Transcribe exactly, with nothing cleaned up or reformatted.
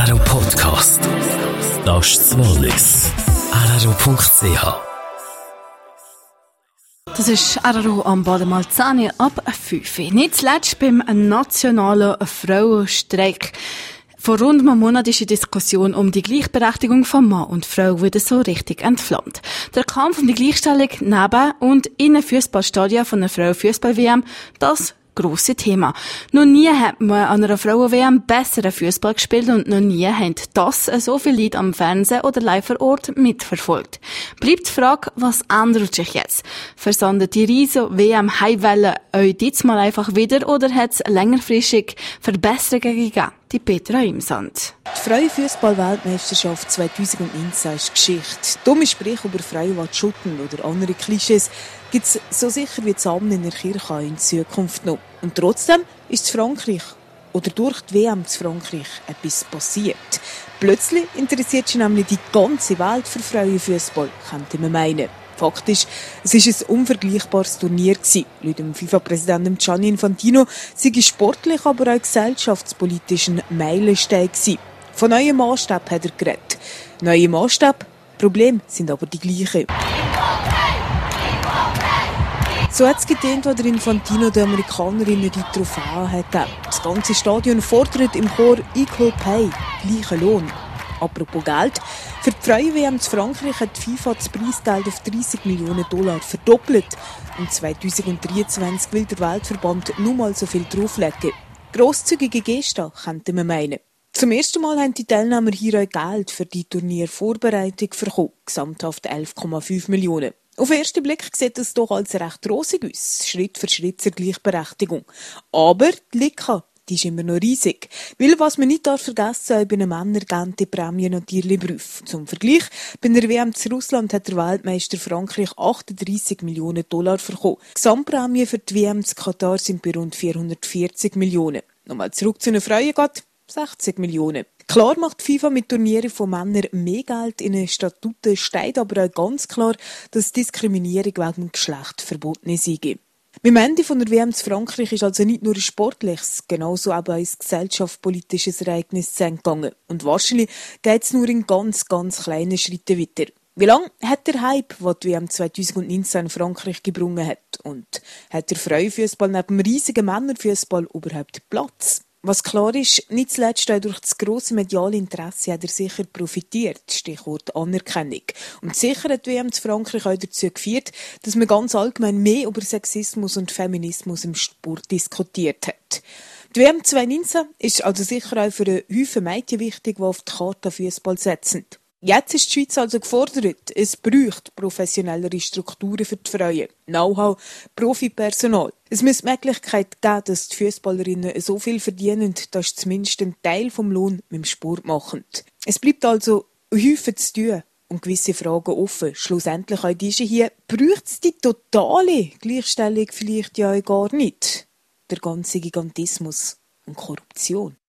R R O Podcast. Das ist das Wallis. R R O Punkt C H. Das ist R R O am Bademalzani ab fünf. Nicht zuletzt beim nationalen Frauenstreik. Vor rund einem Monat ist die Diskussion um die Gleichberechtigung von Mann und Frau wieder so richtig entflammt. Der Kampf um die Gleichstellung neben und in einem Fußballstadion von einer Frau-Fußball-W M, das grosse Thema. Noch nie hat man an einer Frauen-W M besseren Fußball gespielt und noch nie haben das so viele Leute am Fernsehen oder live vor Ort mitverfolgt. Bleibt die Frage, was ändert sich jetzt? Versandet die riesen W M-Highwelle euch diesmal einfach wieder oder hat es längerfristig Verbesserungen gegeben? Die Petra Imsand. Die Frauenfußball-Weltmeisterschaft zweitausendneunzehn ist Geschichte. Dumme Sprüche über Frauen, die schütten oder andere Klischees gibt es so sicher wie das Amen in der Kirche in Zukunft noch. Und trotzdem ist in Frankreich oder durch die W M in Frankreich etwas passiert. Plötzlich interessiert sich nämlich die ganze Welt für Frauenfußball, könnte man meinen. Fakt ist, es war ein unvergleichbares Turnier gewesen. Laut dem FIFA-Präsidenten Gianni Infantino sei es sportlich, aber auch gesellschaftspolitisch ein Meilenstein gewesen. Von neuen Maßstäben hat er geredet. Neue Maßstäbe, Probleme sind aber die gleichen. So hat es getönt, als der Infantino den Amerikanerinnen die Trophäe hat gegeben. Das ganze Stadion fordert im Chor «Equal Pay», gleichen Lohn. Apropos Geld. Für die Frauen-W M in Frankreich hat die FIFA das Preisgeld auf dreißig Millionen Dollar verdoppelt. Und zweitausenddreiundzwanzig will der Weltverband nur mal so viel drauflegen. Grosszügige Geste, könnte man meinen. Zum ersten Mal haben die Teilnehmer hier auch Geld für die Turniervorbereitung bekommen. Gesamthaft elf Komma fünf Millionen. Auf den ersten Blick sieht das doch als recht rosig aus. Schritt für Schritt zur Gleichberechtigung. Aber die Lücke, die ist immer noch riesig. Weil, was man nicht vergessen darf, bei den Männern gehen die Prämien natürlich Prüf. Zum Vergleich, bei der W M in Russland hat der Weltmeister Frankreich achtunddreißig Millionen Dollar bekommen. Die Gesamtprämien für die W M in Katar sind bei rund vierhundertvierzig Millionen. Nochmal zurück zu den Frauen geht, sechzig Millionen. Klar macht FIFA mit Turnieren von Männern mehr Geld in den Statuten, steht aber auch ganz klar, dass Diskriminierung wegen Geschlecht verboten sei. Beim Ende von der W M in Frankreich ist also nicht nur ein sportliches, genauso aber ein gesellschaftspolitisches Ereignis zu Ende gegangen. Und wahrscheinlich geht es nur in ganz, ganz kleinen Schritten weiter. Wie lange hat der Hype, den die W M zweitausendneunzehn in Frankreich gebrungen hat? Und hat der Frauenfußball neben dem riesigen Männerfußball überhaupt Platz? Was klar ist, nicht zuletzt auch durch das grosse mediale Interesse hat er sicher profitiert, Stichwort Anerkennung. Und sicher hat die W M in Frankreich auch dazu geführt, dass man ganz allgemein mehr über Sexismus und Feminismus im Sport diskutiert hat. Die W M zweitausendneunzehn ist also sicher auch für einen Haufen Mädchen wichtig, die auf die Karte Fußball setzen. Jetzt ist die Schweiz also gefordert. Es braucht professionellere Strukturen für die Frauen. Know-how, Profipersonal. Es muss die Möglichkeit geben, dass die Fußballerinnen so viel verdienen, dass sie zumindest einen Teil vom Lohn mit dem Sport machen. Es bleibt also Häufen zu tun und gewisse Fragen offen. Schlussendlich auch diese hier. Braucht es die totale Gleichstellung vielleicht ja gar nicht? Der ganze Gigantismus und Korruption.